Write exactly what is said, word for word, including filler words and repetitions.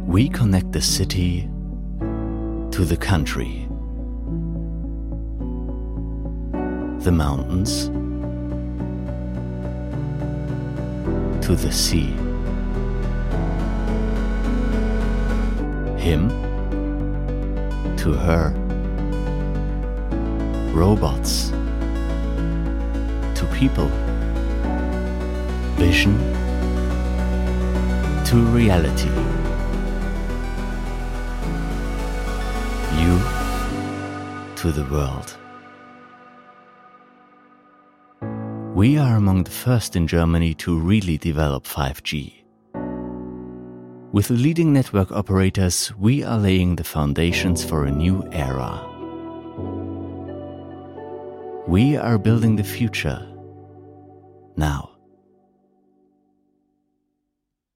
We connect the city to the country, the mountains to the sea, him to her, robots to people, vision to reality, you to the world. We are among the first in Germany to really develop five G. With the leading network operators, we are laying the foundations for a new era. We are building the future now.